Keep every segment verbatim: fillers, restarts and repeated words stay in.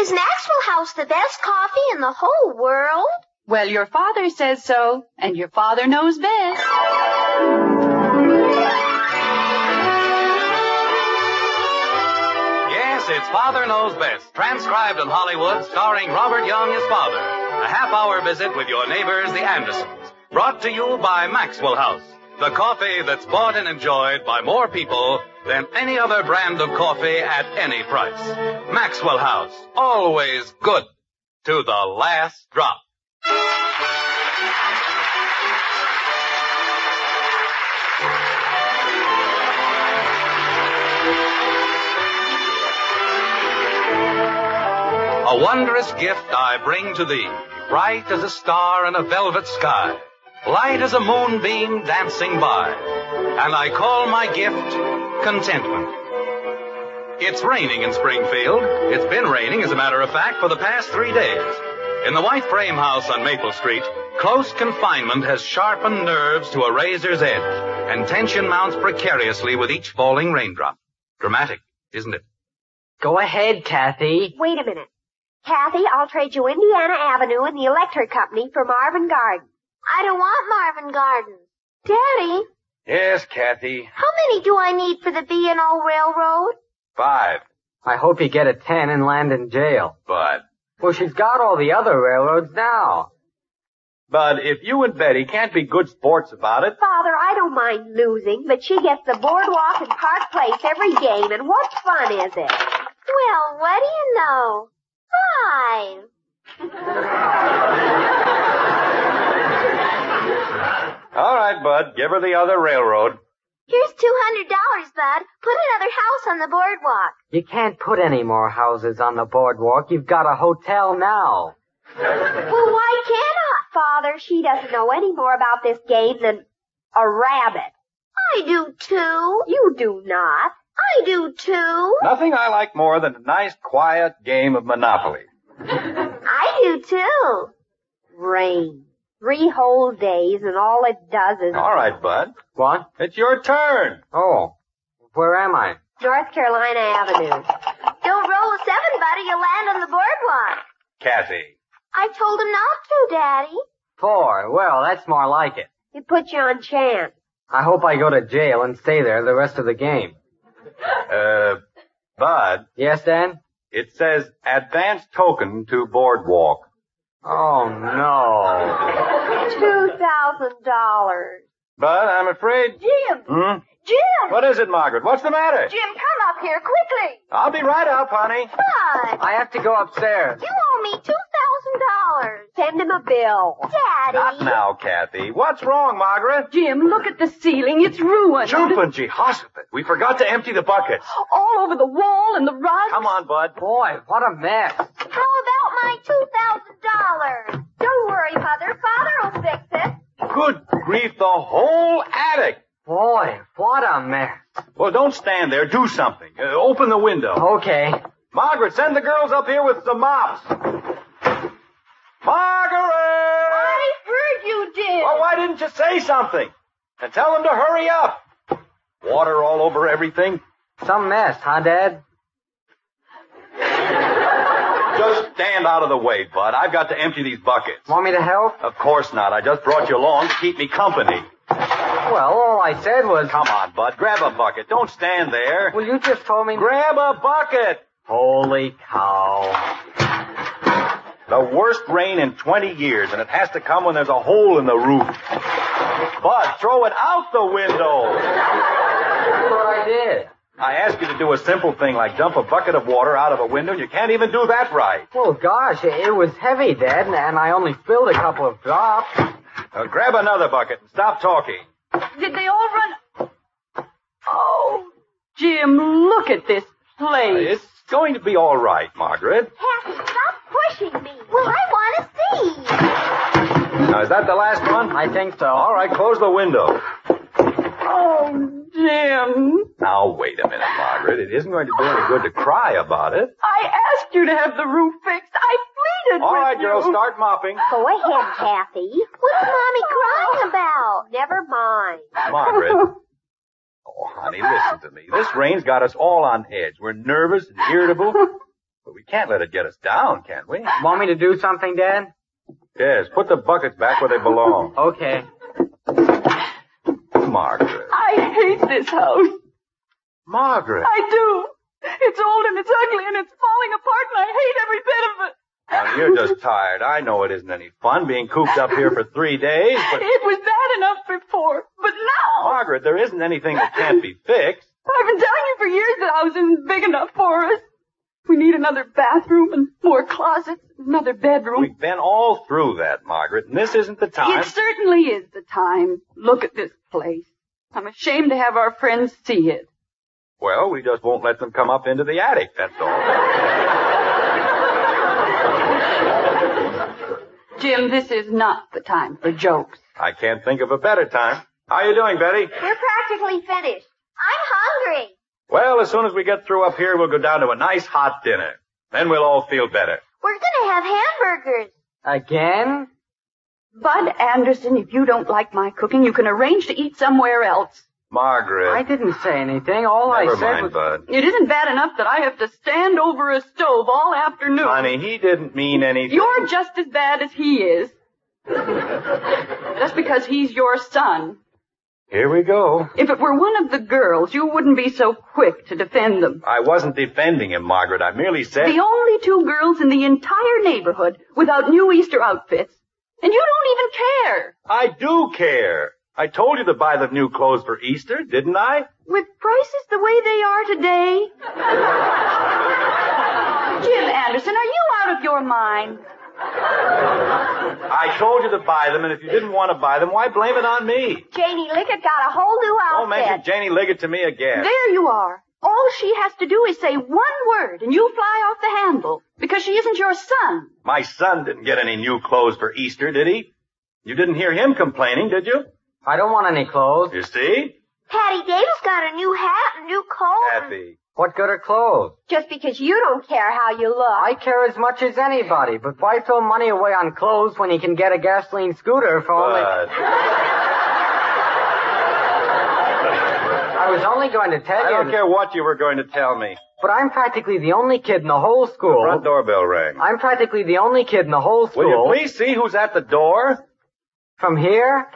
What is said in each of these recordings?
Is Maxwell House the best coffee in the whole world? Well, your father says so, and your father knows best. Yes, it's Father Knows Best, transcribed in Hollywood, starring Robert Young as father. A half-hour visit with your neighbors, the Andersons. Brought to you by Maxwell House, the coffee that's bought and enjoyed by more people than any other brand of coffee at any price. Maxwell House, always good to the last drop. A wondrous gift I bring to thee, bright as a star in a velvet sky, light as a moonbeam dancing by, and I call my gift contentment. It's raining in Springfield. It's been raining, as a matter of fact, for the past three days. In the white frame house on Maple Street, close confinement has sharpened nerves to a razor's edge, and tension mounts precariously with each falling raindrop. Dramatic, isn't it? Go ahead, Kathy. Wait a minute. Kathy, I'll trade you Indiana Avenue and the electric company for Marvin Garden. I don't want Marvin Gardens. Daddy, Yes, Kathy. how many do I need for the B and O Railroad? Five. I hope you get a ten and land in jail. Bud. Well, she's got all the other railroads now. Bud, if you and Betty can't be good sports about it. Father, I don't mind losing, but she gets the boardwalk and Park Place every game, and what fun is it? Well, what do you know? Five. All right, Bud, give her the other railroad. Here's two hundred dollars, Bud. Put another house on the boardwalk. You can't put any more houses on the boardwalk. You've got a hotel now. Well, why can't I? Father, she doesn't know any more about this game than a rabbit. I do too. You do not. I do too. Nothing I like more than a nice, quiet game of Monopoly. I do too. Rain. Three whole days, and all it does is... All right, Bud. What? It's your turn. Oh, where am I? North Carolina Avenue. Don't roll a seven, buddy. You'll land on the boardwalk. Kathy. I told him not to, Daddy. Four. Well, that's more like it. It puts you on chance. I hope I go to jail and stay there the rest of the game. Uh, Bud, Yes, Dan? it says advance token to boardwalk. Oh, no. Two thousand dollars. Bud, I'm afraid... Jim! Hmm? Jim! What is it, Margaret? What's the matter? Jim, come up here quickly. I'll be right up, honey. Bud, I have to go upstairs. you owe me two thousand dollars. Send him a bill. Daddy. Not now, Kathy. What's wrong, Margaret? Jim, look at the ceiling. It's ruined. Jumping Jehoshaphat. We forgot to empty the buckets. All over the wall and the rug. Come on, Bud. Boy, what a mess. How about my two thousand dollars? Don't worry, Mother. Father will fix it. Good grief, the whole attic. Boy, what a mess. Well, don't stand there. Do something. Uh, open the window. Okay. Margaret, send the girls up here with some mops. Margaret! I heard you, Jim. Well, why didn't you say something? And tell them to hurry up. Water all over everything. Some mess, huh, Dad? Just stand out of the way, Bud. I've got to empty these buckets. Want me to help? Of course not. I just brought you along to keep me company. Well, all I said was... Come on, Bud. Grab a bucket. Don't stand there. Well, you just told me... Grab a bucket. Holy cow. The worst rain in twenty years, and it has to come when there's a hole in the roof. Bud, throw it out the window. That's what I did. I asked you to do a simple thing like dump a bucket of water out of a window, and you can't even do that right. Well, gosh, it was heavy, Dad, and I only spilled a couple of drops. Now grab another bucket and stop talking. Did they all run? Oh, Jim, look at this place. It's going to be all right, Margaret. Kathy, stop pushing me. Well, I want to see. Now, is that the last one? I think so. All right, close the window. Oh, Jim. Now, wait a minute, Margaret. It isn't going to do any good to cry about it. I asked you to have the roof fixed. I pleaded All with right, you. girls, start mopping. Go ahead, Kathy. What's Mommy crying about? Never mind. Margaret. Oh, honey, listen to me. This rain's got us all on edge. We're nervous and irritable. But we can't let it get us down, can we? Want me to do something, Dad? Yes, put the buckets back where they belong. Okay. Margaret. I hate this house. Margaret. I do. It's old and it's ugly and it's falling apart and I hate every bit of it. Now, you're just tired. I know it isn't any fun being cooped up here for three days, but... It was bad enough before, but now... Margaret, there isn't anything that can't be fixed. I've been telling you for years the house isn't big enough for us. We need another bathroom and more closets, another bedroom. We've been all through that, Margaret, and this isn't the time. It certainly is the time. Look at this place. I'm ashamed to have our friends see it. Well, we just won't let them come up into the attic, that's all. Jim, this is not the time for jokes. I can't think of a better time. How you doing, Betty? We're practically finished. I'm hungry. Well, as soon as we get through up here, we'll go down to a nice hot dinner. Then we'll all feel better. We're gonna have hamburgers. Again? Bud Anderson, if you don't like my cooking, you can arrange to eat somewhere else. Margaret. I didn't say anything. All Never I said mind, was... Bud. It isn't bad enough that I have to stand over a stove all afternoon. Honey, he didn't mean anything. You're just as bad as he is. Just because he's your son. Here we go. If it were one of the girls, you wouldn't be so quick to defend them. I wasn't defending him, Margaret. I merely said... The only two girls in the entire neighborhood without new Easter outfits. And you don't even care. I do care. I told you to buy the new clothes for Easter, didn't I? With prices the way they are today. Jim Anderson, are you out of your mind? I told you to buy them, and if you didn't want to buy them, why blame it on me? Janie Liggett got a whole new outfit. Don't mention Janie Liggett to me again. There you are. All she has to do is say one word, and you fly off the handle, because she isn't your son. My son didn't get any new clothes for Easter, did he? You didn't hear him complaining, did you? I don't want any clothes. You see? Patty Davis got a new hat and new coat. Happy. What good are clothes? Just because you don't care how you look. I care as much as anybody, but why throw money away on clothes when you can get a gasoline scooter for only... But... I was only going to tell I you... don't care what you were going to tell me. But I'm practically the only kid in the whole school... The front doorbell rang. I'm practically the only kid in the whole school... Will you please see who's at the door? From here?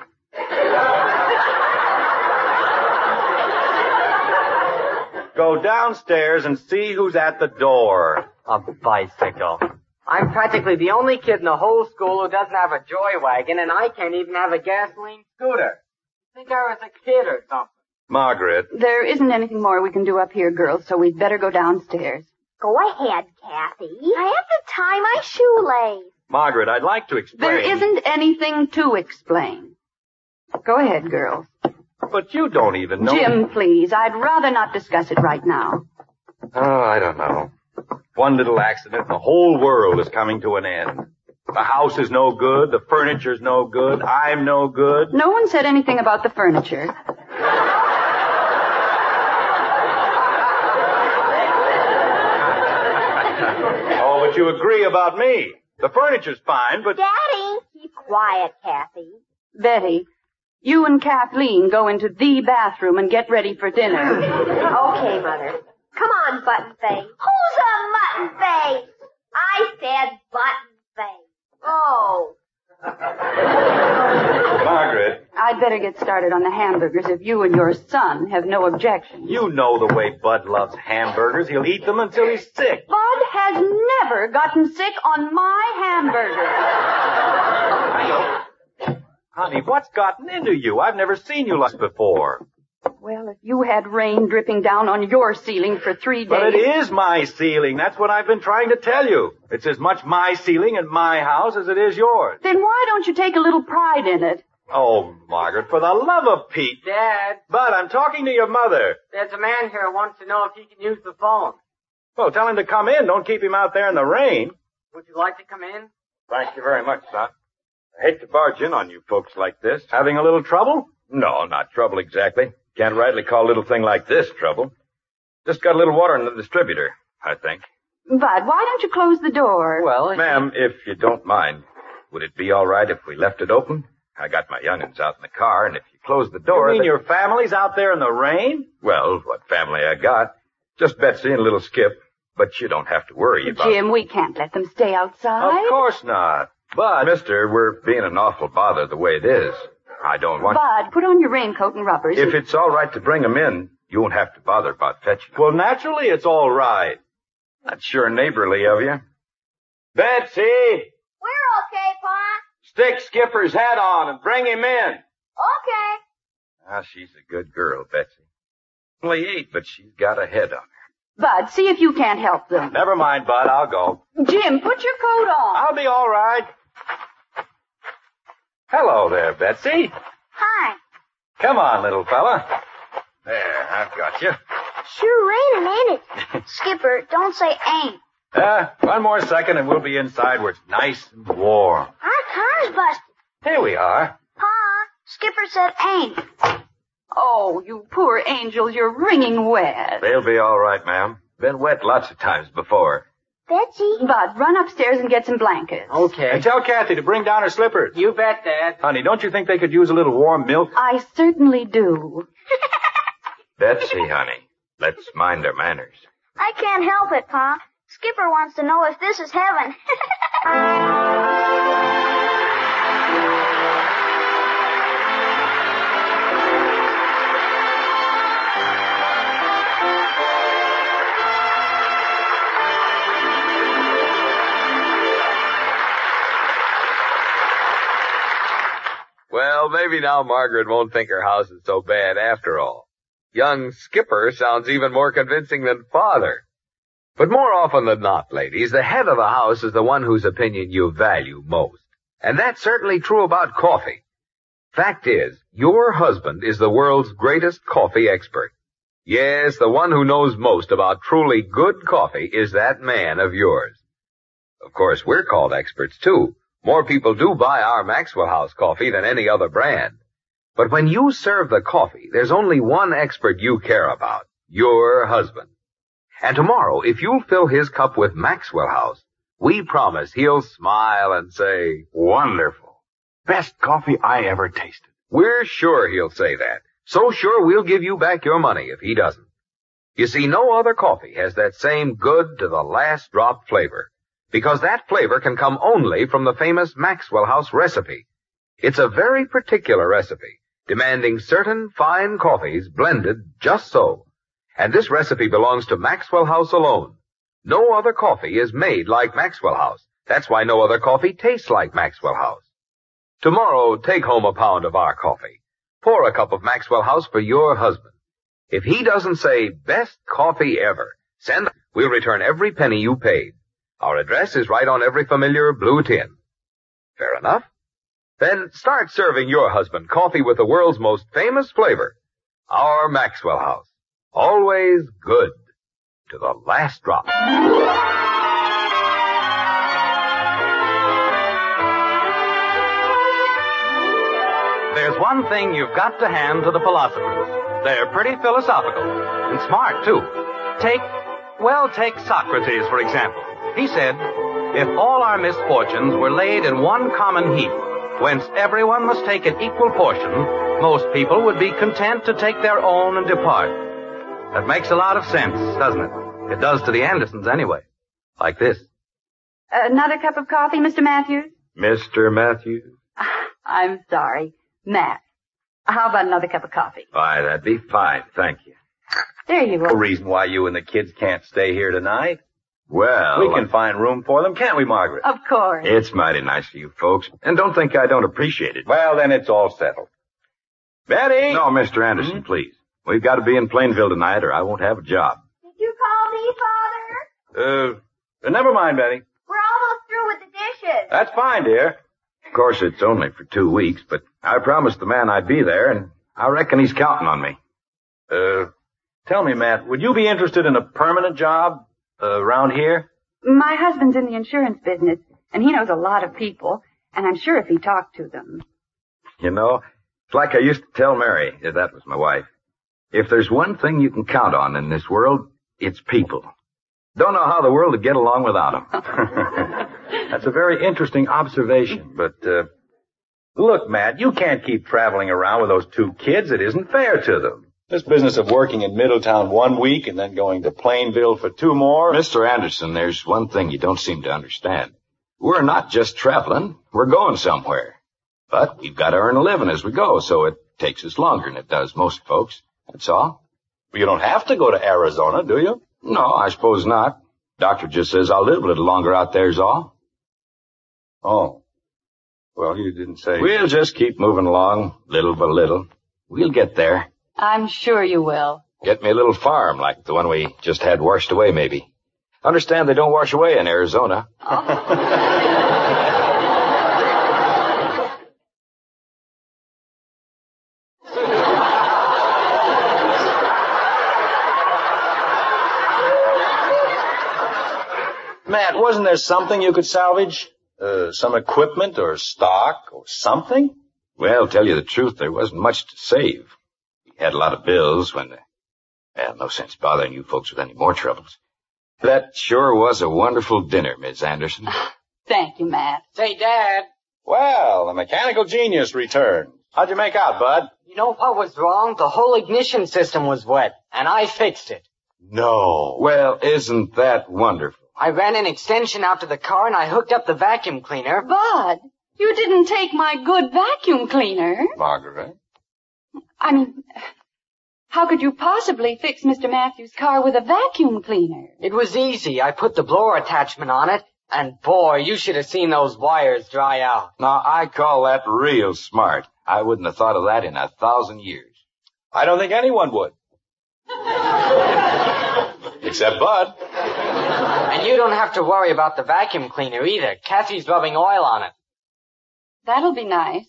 Go downstairs and see who's at the door. A bicycle. I'm practically the only kid in the whole school who doesn't have a joy wagon, and I can't even have a gasoline scooter. I think I was a kid or something. Margaret. There isn't anything more we can do up here, girls, so we'd better go downstairs. Go ahead, Kathy. I have to tie my shoelace. Margaret, I'd like to explain. There isn't anything to explain. Go ahead, girls. But you don't even know... Jim, please, I'd rather not discuss it right now. Oh, I don't know. One little accident and the whole world is coming to an end. The house is no good, the furniture's no good, I'm no good. No one said anything about the furniture. Oh, but you agree about me. The furniture's fine, but... Daddy! Keep quiet, Kathy. Betty, you and Kathleen go into the bathroom and get ready for dinner. Okay, Mother. Come on, Button Face. Who's a mutton face? I said Button Face. Oh. Margaret. I'd better get started on the hamburgers if you and your son have no objection. You know the way Bud loves hamburgers. He'll eat them until he's sick. Bud has never gotten sick on my hamburgers. I know. Honey, what's gotten into you? I've never seen you like before. Well, if you had rain dripping down on your ceiling for three days... But it is my ceiling. That's what I've been trying to tell you. It's as much my ceiling and my house as it is yours. Then why don't you take a little pride in it? Oh, Margaret, for the love of Pete. Dad, Bud, I'm talking to your mother. there's a man here who wants to know if he can use the phone. Well, tell him to come in. Don't keep him out there in the rain. Would you like to come in? Thank you very much, son. I hate to barge in on you folks like this. Having a little trouble? No, not trouble exactly. Can't rightly call a little thing like this trouble. Just got a little water in the distributor, I think. Bud, why don't you close the door? Well, Ma'am, if you don't mind, would it be all right if we left it open? I got my young'uns out in the car, and if you close the door... You mean they... your family's out there in the rain? Well, what family I got. Just Betsy and little Skip. But you don't have to worry about it. Jim, we can't let them stay outside. Of course not. But, mister, we're being an awful bother the way it is. I don't want... Bud, put on your raincoat and rubbers. If it's all right to bring them in, you won't have to bother about fetching them. Well, naturally it's all right. That's sure neighborly of you. Betsy, We're okay, Pa. stick Skipper's hat on and bring him in. Okay. Ah, she's a good girl, Betsy. Only eight, but she's got a head on her. Bud, see if you can't help them. Never mind, Bud, I'll go. Jim, put your coat on. I'll be all right. Hello there, Betsy. Hi. Come on, little fella. There, I've got you. Sure raining, ain't it? Skipper, don't say ain't. Uh, one more second and we'll be inside where it's nice and warm. Our car's busted. Here we are. Pa, Skipper said ain't. Oh, you poor angels, you're wringing wet. They'll be all right, ma'am. Been wet lots of times before. Betsy. Bud, run upstairs and get some blankets. Okay. And tell Kathy to bring down her slippers. You bet, Dad. Honey, don't you think they could use a little warm milk? I certainly do. Betsy, honey, let's mind our manners. I can't help it, Pa. Skipper wants to know if this is heaven. Well, maybe now Margaret won't think her house is so bad after all. Young Skipper sounds even more convincing than Father. But more often than not, ladies, the head of the house is the one whose opinion you value most. And that's certainly true about coffee. Fact is, your husband is the world's greatest coffee expert. Yes, the one who knows most about truly good coffee is that man of yours. Of course, we're called experts too. More people do buy our Maxwell House coffee than any other brand. But when you serve the coffee, there's only one expert you care about, your husband. And tomorrow, if you'll fill his cup with Maxwell House, we promise he'll smile and say, Wonderful. Best coffee I ever tasted. we're sure he'll say that. So sure we'll give you back your money if he doesn't. You see, no other coffee has that same good to the last drop flavor, because that flavor can come only from the famous Maxwell House recipe. It's a very particular recipe, demanding certain fine coffees blended just so. And this recipe belongs to Maxwell House alone. No other coffee is made like Maxwell House. That's why no other coffee tastes like Maxwell House. Tomorrow, take home a pound of our coffee. Pour a cup of Maxwell House for your husband. If he doesn't say, best coffee ever, send, we'll return every penny you paid. Our address is right on every familiar blue tin. Fair enough? Then start serving your husband coffee with the world's most famous flavor, our Maxwell House. Always good to the last drop. There's one thing you've got to hand to the philosophers. They're pretty philosophical and smart, too. Take, well, take Socrates, for example. He said, if all our misfortunes were laid in one common heap, whence everyone must take an equal portion, most people would be content to take their own and depart. That makes a lot of sense, doesn't it? It does to the Andersons anyway. Like this. Another cup of coffee, Mister Matthews? Mister Matthews? I'm sorry. Matt. How about another cup of coffee? Why, that'd be fine, thank you. There you No go. reason why you and the kids can't stay here tonight. Well, We can find room for them, can't we, Margaret? Of course. it's mighty nice of you folks, and don't think I don't appreciate it. Well, then it's all settled. Betty! No, Mister Anderson, please. We've got to be in Plainville tonight, or I won't have a job. Did you call me, Father? Uh, never mind, Betty. We're almost through with the dishes. That's fine, dear. Of course, it's only for two weeks, but I promised the man I'd be there, and I reckon he's counting on me. Uh, tell me, Matt, would you be interested in a permanent job uh, around here? My husband's in the insurance business, and he knows a lot of people, and I'm sure if he talked to them. You know, it's like I used to tell Mary, if that was my wife. If there's one thing you can count on in this world, it's people. Don't know how the world would get along without them. That's a very interesting observation, but, uh, look, Matt, you can't keep traveling around with those two kids. It isn't fair to them. This business of working in Middletown one week and then going to Plainville for two more. Mister Anderson, there's one thing you don't seem to understand. We're not just traveling. We're going somewhere. But we've got to earn a living as we go, so it takes us longer than it does most folks. That's all. Well, you don't have to go to Arizona, do you? No, I suppose not. Doctor just says I'll live a little longer out there's all. Oh. Well, you didn't say... We'll just keep moving along, little by little. We'll get there. I'm sure you will. Get me a little farm like the one we just had washed away, maybe. Understand they don't wash away in Arizona. Matt, wasn't there something you could salvage? Uh, some equipment or stock or something? Well, tell you the truth, there wasn't much to save. We had a lot of bills when... Uh, well, no sense bothering you folks with any more troubles. That sure was a wonderful dinner, Miss Anderson. Thank you, Matt. Say, Dad, Well, the mechanical genius returned. How'd you make out, Bud? you know what was wrong? The whole ignition system was wet, and I fixed it. No. Well, isn't that wonderful? I ran an extension out to the car, and I hooked up the vacuum cleaner. Bud, you didn't take my good vacuum cleaner. Margaret? I mean, how could you possibly fix Mister Matthews' car with a vacuum cleaner? It was easy. I put the blower attachment on it, and boy, you should have seen those wires dry out. Now, I call that real smart. I wouldn't have thought of that in a thousand years. I don't think anyone would. Except Bud. And you don't have to worry about the vacuum cleaner either. Kathy's rubbing oil on it. That'll be nice.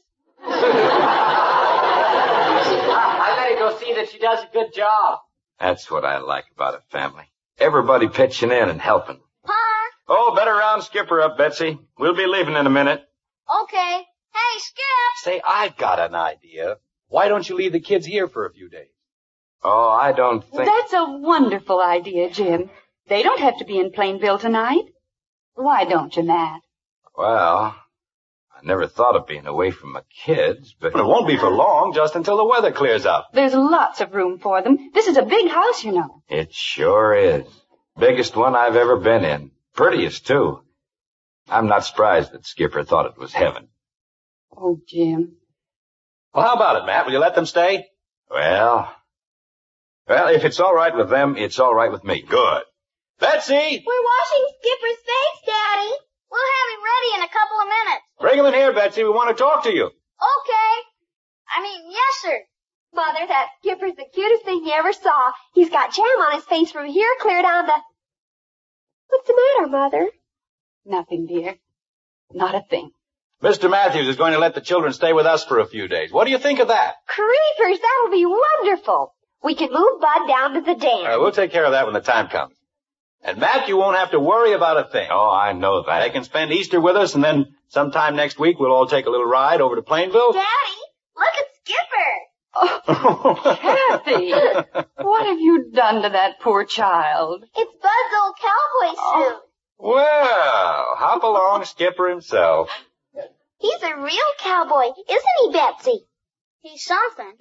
I better go see that she does a good job. That's what I like about a family. Everybody pitching in and helping. Pa? Oh, better round Skipper up, Betsy. We'll be leaving in a minute. Okay. Hey, Skip. Say, I've got an idea. Why don't you leave the kids here for a few days? Oh, I don't think... That's a wonderful idea, Jim. They don't have to be in Plainville tonight. Why don't you, Matt? Well, I never thought of being away from my kids, but... But it won't be for long, just until the weather clears up. There's lots of room for them. This is a big house, you know. It sure is. Biggest one I've ever been in. Prettiest, too. I'm not surprised that Skipper thought it was heaven. Oh, Jim. Well, how about it, Matt? Will you let them stay? Well... Well, if it's all right with them, it's all right with me. Good. Betsy! We're washing Skipper's face, Daddy. We'll have him ready in a couple of minutes. Bring him in here, Betsy. We want to talk to you. Okay. I mean, yes, sir. Mother, that Skipper's the cutest thing you ever saw. He's got jam on his face from here clear down to... What's the matter, Mother? Nothing, dear. Not a thing. Mister Matthews is going to let the children stay with us for a few days. What do you think of that? Creepers, that'll be wonderful. We can move Bud down to the dam. Uh, we'll take care of that when the time comes. And Matt, you won't have to worry about a thing. Oh, I know that. They can spend Easter with us, and then sometime next week we'll all take a little ride over to Plainville. Daddy, look at Skipper. Oh, Kathy, what have you done to that poor child? It's Bud's old cowboy suit. Well, hop along, Skipper himself. He's a real cowboy, isn't he, Betsy? He's something.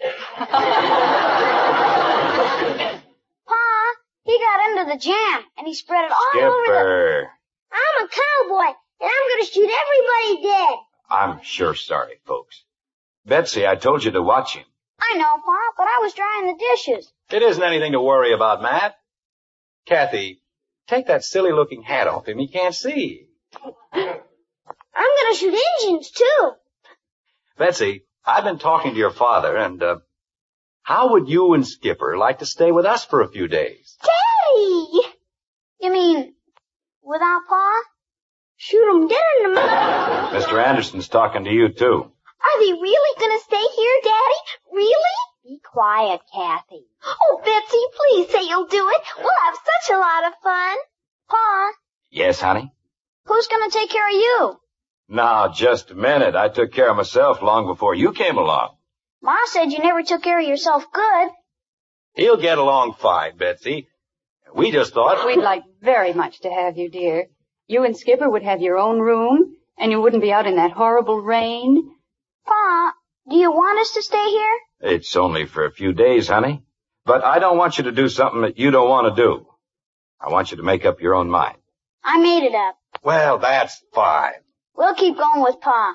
Pa, he got into the jam, and he spread it all over the... Skipper. I'm a cowboy, and I'm going to shoot everybody dead. I'm sure sorry, folks. Betsy, I told you to watch him. I know, Pa, but I was drying the dishes. It isn't anything to worry about, Matt. Kathy, take that silly-looking hat off him. He can't see. I'm going to shoot Injuns, too. Betsy, I've been talking to your father, and, uh, how would you and Skipper like to stay with us for a few days? Daddy! You mean, without Pa? Shoot 'em dead in the mouth. Mister Anderson's talking to you, too. Are they really going to stay here, Daddy? Really? Be quiet, Kathy. Oh, Betsy, please say you'll do it. We'll have such a lot of fun. Pa, Yes, honey? who's going to take care of you? Now, just a minute. I took care of myself long before you came along. Ma said you never took care of yourself good. He'll get along fine, Betsy. We just thought... We'd like very much to have you, dear. You and Skipper would have your own room, and you wouldn't be out in that horrible rain. Pa, do you want us to stay here? It's only for a few days, honey. But I don't want you to do something that you don't want to do. I want you to make up your own mind. I made it up. Well, that's fine. We'll keep going with Pa.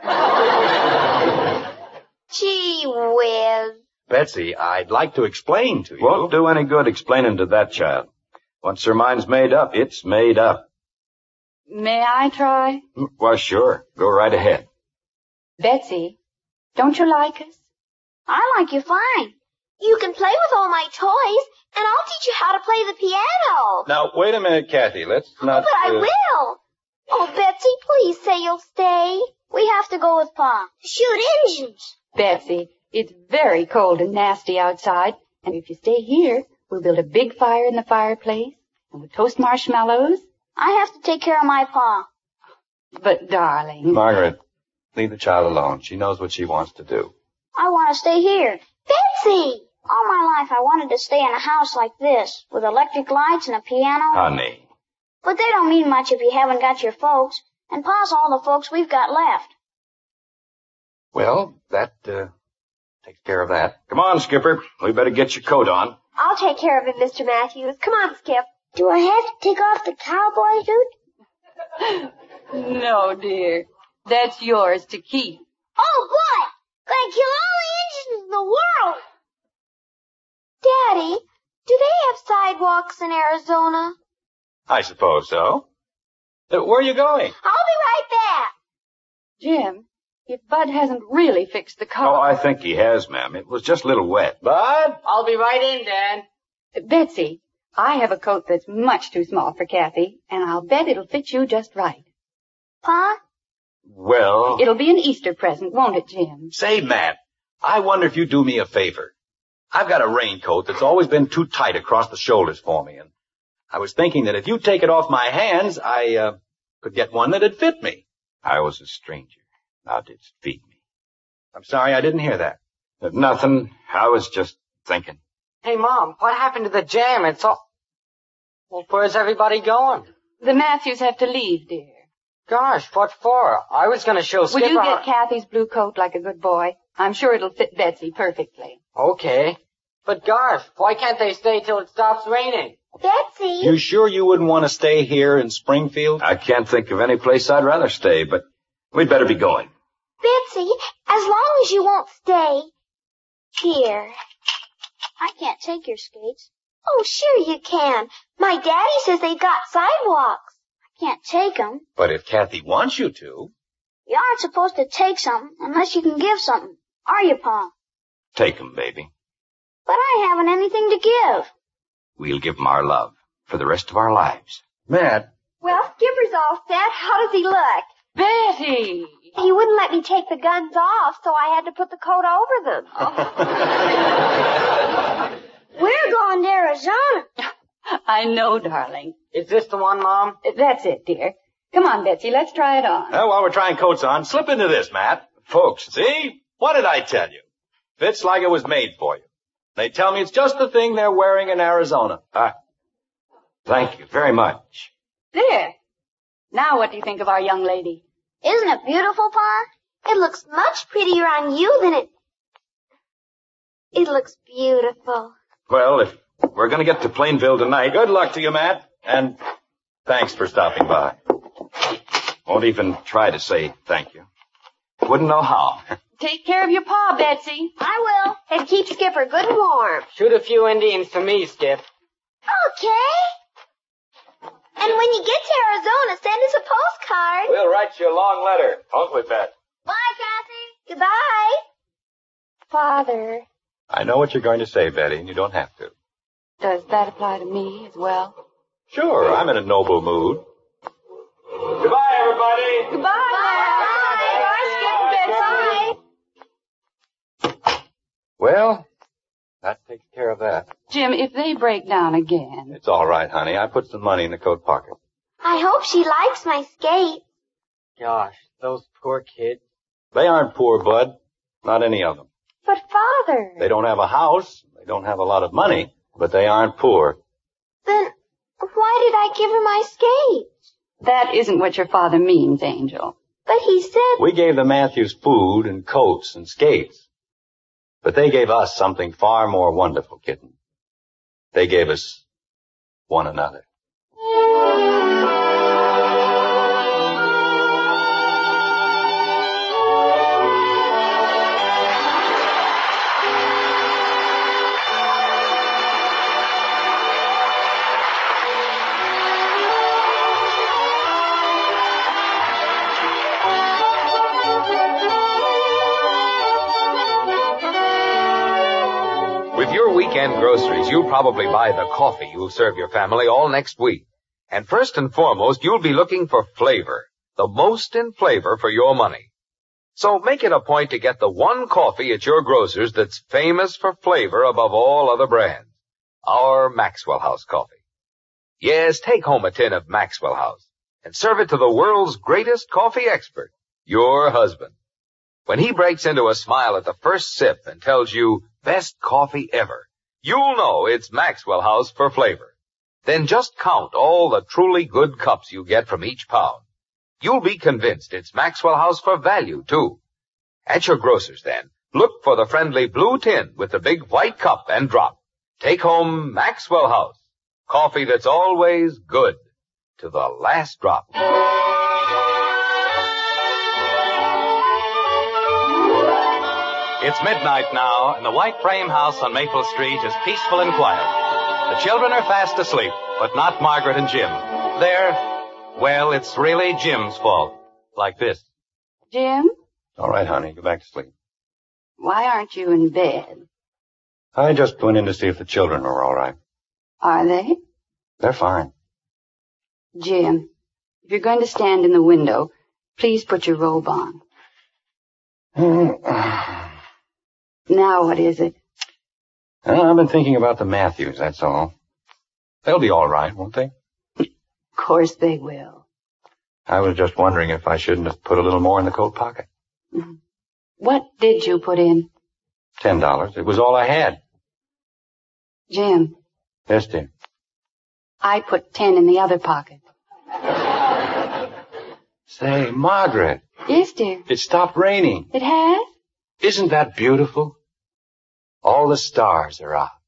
Gee whiz. Betsy, I'd like to explain to you. Won't do any good explaining to that child. Once her mind's made up, it's made up. May I try? Well, sure. Go right ahead. Betsy, don't you like us? I like you fine. You can play with all my toys, and I'll teach you how to play the piano. Now, wait a minute, Kathy. Let's not... But I uh, will. Oh, Betsy, please say you'll stay. We have to go with Pa. Shoot engines. Betsy, it's very cold and nasty outside, and if you stay here, we'll build a big fire in the fireplace, and we'll toast marshmallows. I have to take care of my Pa. But, darling... Margaret, leave the child alone. She knows what she wants to do. I want to stay here. Betsy! All my life I wanted to stay in a house like this, with electric lights and a piano. Honey. But they don't mean much if you haven't got your folks, and Pa's all the folks we've got left. Well, that, uh, takes care of that. Come on, Skipper. We better get your coat on. I'll take care of it, Mister Matthews. Come on, Skip. Do I have to take off the cowboy suit? No, dear. That's yours to keep. Oh, boy! Gonna kill all the engines in the world! Daddy, do they have sidewalks in Arizona? I suppose so. Uh, where are you going? I'll be right back. Jim, if Bud hasn't really fixed the car... Oh, I think he has, ma'am. It was just a little wet. Bud? I'll be right in, Dad. Betsy, I have a coat that's much too small for Kathy, and I'll bet it'll fit you just right. Pa? Well... It'll be an Easter present, won't it, Jim? Say, Matt, I wonder if you'd do me a favor. I've got a raincoat that's always been too tight across the shoulders for me, and I was thinking that if you'd take it off my hands, I, uh, could get one that'd fit me. I was a stranger. Thou didst feed me. I'm sorry I didn't hear that. But nothing. I was just thinking. Hey, Mom, what happened to the jam? It's all... Well, where's everybody going? The Matthews have to leave, dear. Gosh, what for? I was gonna show Skipper... Will you how- get Kathy's blue coat like a good boy? I'm sure it'll fit Betsy perfectly. Okay. But gosh, why can't they stay till it stops raining? Betsy! You sure you wouldn't want to stay here in Springfield? I can't think of any place I'd rather stay, but we'd better be going. Betsy, as long as you won't stay here. I can't take your skates. Oh, sure you can. My daddy says they've got sidewalks. I can't take 'em. But if Kathy wants you to... You aren't supposed to take something unless you can give something. Are you, Pa? Take 'em, baby. But I haven't anything to give. We'll give 'em our love for the rest of our lives. Matt, Well, Skipper's all set. How does he look? Betty! He wouldn't let me take the guns off, so I had to put the coat over them. We're going to Arizona. I know, darling. Is this the one, Mom? That's it, dear. Come on, Betsy, let's try it on. well, while we're trying coats on, slip into this, Matt. Folks, see? What did I tell you? Fits like it was made for you. They tell me it's just the thing they're wearing in Arizona. Ah, thank you very much. There. Now what do you think of our young lady? Isn't it beautiful, Pa? It looks much prettier on you than it... It looks beautiful. Well, if we're going to get to Plainville tonight, Good luck to you, Matt. And thanks for stopping by. won't even try to say thank you. Wouldn't know how. Take care of your Pa, Betsy. I will. And keep Skipper good and warm. Shoot a few Indians for me, Skip. Okay. And when you get to Arizona, send us a postcard. We'll write you a long letter, won't we, Bet? Bye, Kathy. Goodbye. Father, I know what you're going to say, Betty, and you don't have to. does that apply to me as well? Sure, I'm in a noble mood. Goodbye, everybody. Goodbye. Bye. Bye, Skip, Betsy. Well, that takes care of that. Jim, if they break down again. It's all right, honey. I put some money in the coat pocket. I hope she likes my skate. Gosh, those poor kids. They aren't poor, Bud. Not any of them. But, Father... They don't have a house. They don't have a lot of money, but they aren't poor. Then why did I give her my skates? That isn't what your father means, Angel. But he said... We gave the Matthews food and coats and skates. But they gave us something far more wonderful, kitten. They gave us one another. With your weekend groceries, you'll probably buy the coffee you'll serve your family all next week. And first and foremost, you'll be looking for flavor, the most in flavor for your money. So make it a point to get the one coffee at your grocer's that's famous for flavor above all other brands. Our Maxwell House coffee. Yes, take home a tin of Maxwell House and serve it to the world's greatest coffee expert, your husband. When he breaks into a smile at the first sip and tells you, best coffee ever, you'll know it's Maxwell House for flavor. Then just count all the truly good cups you get from each pound. You'll be convinced it's Maxwell House for value, too. At your grocer's, then, look for the friendly blue tin with the big white cup and drop. Take home Maxwell House, coffee that's always good to the last drop. It's midnight now, and the white frame house on Maple Street is peaceful and quiet. The children are fast asleep, but not Margaret and Jim. They're, well, it's really Jim's fault. Like this. Jim, All right, honey, go back to sleep. why aren't you in bed? I just went in to see if the children were all right. Are they? They're fine. Jim, if you're going to stand in the window, please put your robe on. Now what is it? Well, I've been thinking about the Matthews, that's all. They'll be all right, won't they? Of course they will. I was just wondering if I shouldn't have put a little more in the coat pocket. What did you put in? Ten dollars. It was all I had. Jim, Yes, dear. I put ten in the other pocket. Say, Margaret, Yes, dear. it stopped raining. It has? Isn't that beautiful? All the stars are out.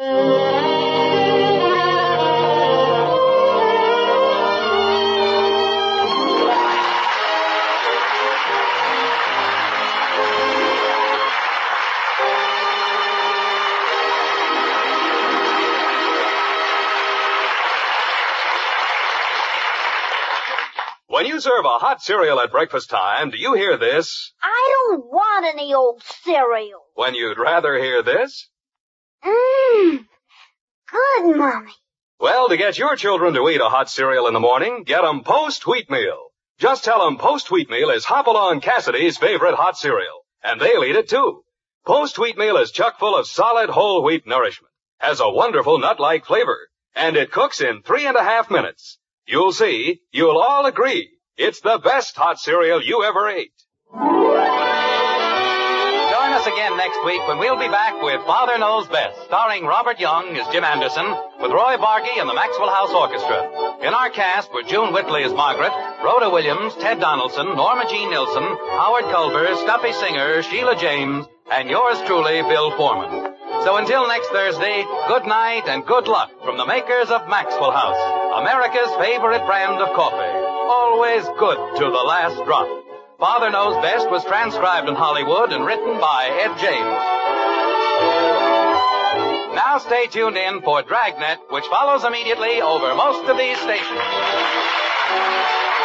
When you serve a hot cereal at breakfast time, do you hear this? I don't want any old cereal. When you'd rather hear this? Mmm. Good, Mommy. Well, to get your children to eat a hot cereal in the morning, get 'em Post Wheatmeal. Just tell 'em Post Wheatmeal is Hopalong Cassidy's favorite hot cereal, and they'll eat it too. Post Wheatmeal is chock full of solid whole wheat nourishment, has a wonderful nut-like flavor, and it cooks in three and a half minutes. You'll see, you'll all agree, it's the best hot cereal you ever ate. Join us again next week when we'll be back with Father Knows Best, starring Robert Young as Jim Anderson, with Roy Bargy and the Maxwell House Orchestra. In our cast were June Whitley as Margaret, Rhoda Williams, Ted Donaldson, Norma Jean Nilsson, Howard Culver, Stuffy Singer, Sheila James, and yours truly, Bill Foreman. So until next Thursday, good night and good luck from the makers of Maxwell House, America's favorite brand of coffee. Always good to the last drop. Father Knows Best was transcribed in Hollywood and written by Ed James. Now stay tuned in for Dragnet, which follows immediately over most of these stations.